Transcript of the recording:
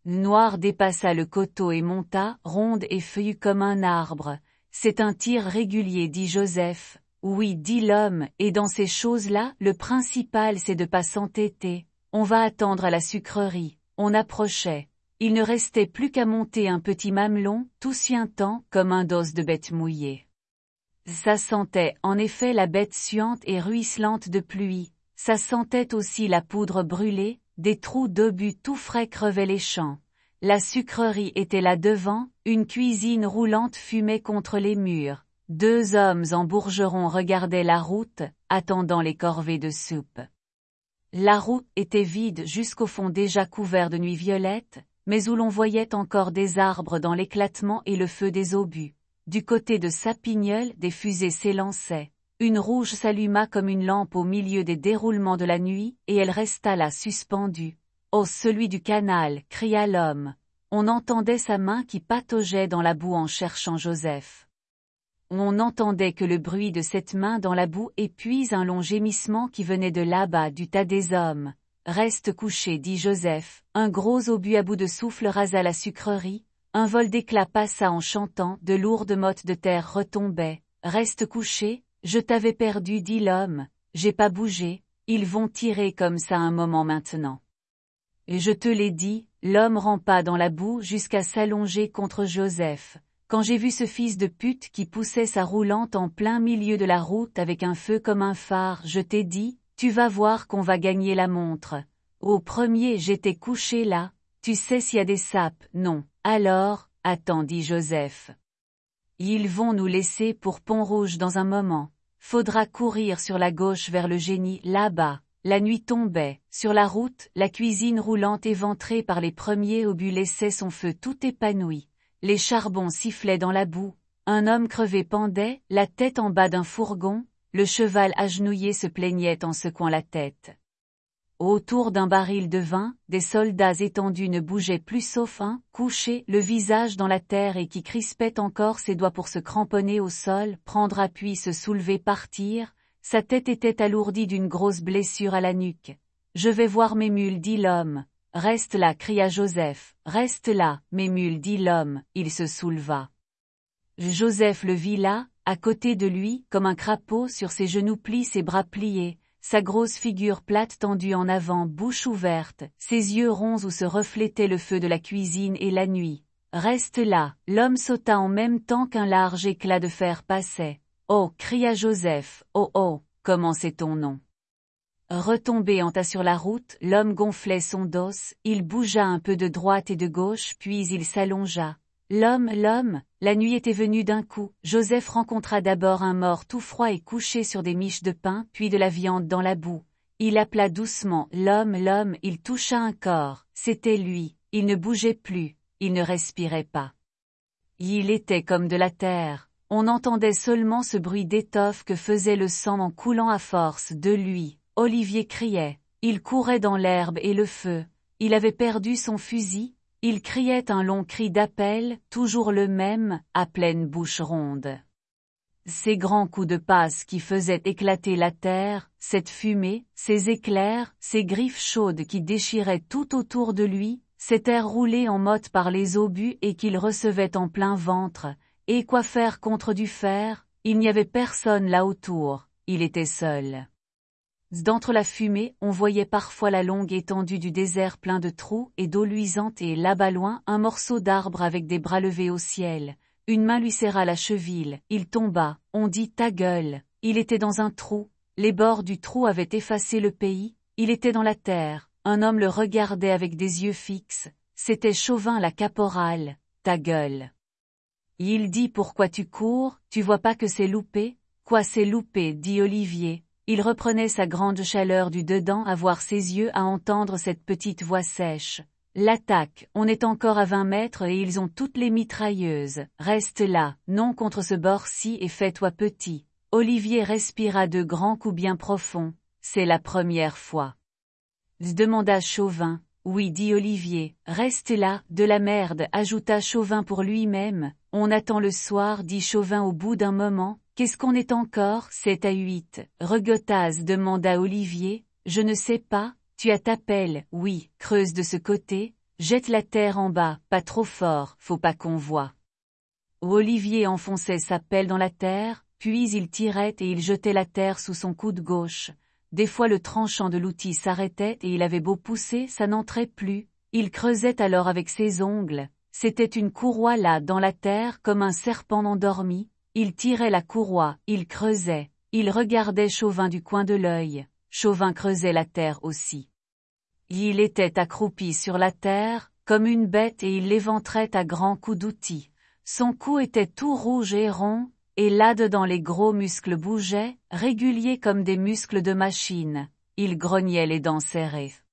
Noire dépassa le coteau et monta, ronde et feuillue comme un arbre. C'est un tir régulier, dit Joseph. Oui, dit l'homme, et dans ces choses-là, le principal c'est de pas s'entêter. On va attendre à la sucrerie. On approchait. Il ne restait plus qu'à monter un petit mamelon, tout suintant, comme un dos de bête mouillée. Ça sentait, en effet, la bête suante et ruisselante de pluie. Ça sentait aussi la poudre brûlée, des trous d'obus tout frais crevaient les champs. La sucrerie était là devant, une cuisine roulante fumait contre les murs. 2 hommes en bourgeron regardaient la route, attendant les corvées de soupe. La route était vide jusqu'au fond déjà couvert de nuit violette, mais où l'on voyait encore des arbres dans l'éclatement et le feu des obus. Du côté de Sapigneul, des fusées s'élançaient. Une rouge s'alluma comme une lampe au milieu des déroulements de la nuit, et elle resta là suspendue. « Oh, celui du canal !» cria l'homme. On entendait sa main qui pataugeait dans la boue en cherchant Joseph. On n'entendait que le bruit de cette main dans la boue et puis un long gémissement qui venait de là-bas du tas des hommes. « Reste couché, dit Joseph. » Un gros obus à bout de souffle rasa la sucrerie. Un vol d'éclats passa en chantant, de lourdes mottes de terre retombaient. « Reste couché, je t'avais perdu, dit l'homme. J'ai pas bougé, ils vont tirer comme ça un moment maintenant. Et je te l'ai dit, l'homme rampa dans la boue jusqu'à s'allonger contre Joseph. Quand j'ai vu ce fils de pute qui poussait sa roulante en plein milieu de la route avec un feu comme un phare, je t'ai dit, tu vas voir qu'on va gagner la montre. Au premier j'étais couché là, tu sais s'il y a des sapes, non. Alors, attends, dit Joseph. Ils vont nous laisser pour Pont-Rouge dans un moment. Faudra courir sur la gauche vers le génie, là-bas. La nuit tombait. Sur la route, la cuisine roulante éventrée par les premiers obus laissait son feu tout épanoui. Les charbons sifflaient dans la boue. Un homme crevé pendait, la tête en bas d'un fourgon. Le cheval agenouillé se plaignait en secouant la tête. Autour d'un baril de vin, des soldats étendus ne bougeaient plus sauf un, couché, le visage dans la terre et qui crispait encore ses doigts pour se cramponner au sol, prendre appui, se soulever, partir. Sa tête était alourdie d'une grosse blessure à la nuque. « Je vais voir mes mules, dit l'homme. »« Reste là, cria Joseph. »« Reste là, mes mules, dit l'homme. » Il se souleva. Joseph le vit là, à côté de lui, comme un crapaud sur ses genoux plie ses bras pliés, sa grosse figure plate tendue en avant, bouche ouverte, ses yeux ronds où se reflétait le feu de la cuisine et la nuit. « Reste là !» L'homme sauta en même temps qu'un large éclat de fer passait. « Oh !» cria Joseph. « Oh oh ! Comment c'est ton nom ?» Retombé en tas sur la route, l'homme gonflait son dos, il bougea un peu de droite et de gauche puis il s'allongea. L'homme, la nuit était venue d'un coup. Joseph rencontra d'abord un mort tout froid et couché sur des miches de pain, puis de la viande dans la boue. Il appela doucement, l'homme, il toucha un corps, c'était lui, il ne bougeait plus, il ne respirait pas. Il était comme de la terre, on entendait seulement ce bruit d'étoffe que faisait le sang en coulant à force de lui. Olivier criait, il courait dans l'herbe et le feu, il avait perdu son fusil. Il criait un long cri d'appel, toujours le même, à pleine bouche ronde. Ces grands coups de passe qui faisaient éclater la terre, cette fumée, ces éclairs, ces griffes chaudes qui déchiraient tout autour de lui, cet air roulé en motte par les obus et qu'il recevait en plein ventre, et quoi faire contre du fer, il n'y avait personne là autour, il était seul. D'entre la fumée, on voyait parfois la longue étendue du désert plein de trous et d'eau luisante et là-bas loin un morceau d'arbre avec des bras levés au ciel. Une main lui serra la cheville, il tomba, on dit ta gueule, il était dans un trou, les bords du trou avaient effacé le pays, il était dans la terre, un homme le regardait avec des yeux fixes, c'était Chauvin la caporale, ta gueule. Il dit pourquoi tu cours, tu vois pas que c'est loupé? Quoi c'est loupé, dit Olivier. Il reprenait sa grande chaleur du dedans à voir ses yeux à entendre cette petite voix sèche. L'attaque, on est encore à 20 mètres et ils ont toutes les mitrailleuses. Reste là, non contre ce bord-ci et fais-toi petit. Olivier respira de grands coups bien profonds. C'est la première fois. Demanda Chauvin. Oui, dit Olivier. Reste là, de la merde, ajouta Chauvin pour lui-même. On attend le soir, dit Chauvin au bout d'un moment. Qu'est-ce qu'on est encore, 7 à 8, Regottaz demanda Olivier, je ne sais pas, tu as ta pelle, oui, creuse de ce côté, Jette la terre en bas, pas trop fort, faut pas qu'on voie. Olivier enfonçait sa pelle dans la terre, puis il tirait et il jetait la terre sous son coude gauche. Des fois le tranchant de l'outil s'arrêtait et il avait beau pousser, ça n'entrait plus. Il creusait alors avec ses ongles. C'était une courroie là dans la terre comme un serpent endormi. Il tirait la courroie, il creusait. Il regardait Chauvin du coin de l'œil. Chauvin creusait la terre aussi. Il était accroupi sur la terre, comme une bête et il l'éventrait à grands coups d'outil. Son cou était tout rouge et rond, et là-dedans les gros muscles bougeaient, réguliers comme des muscles de machine. Il grognait les dents serrées.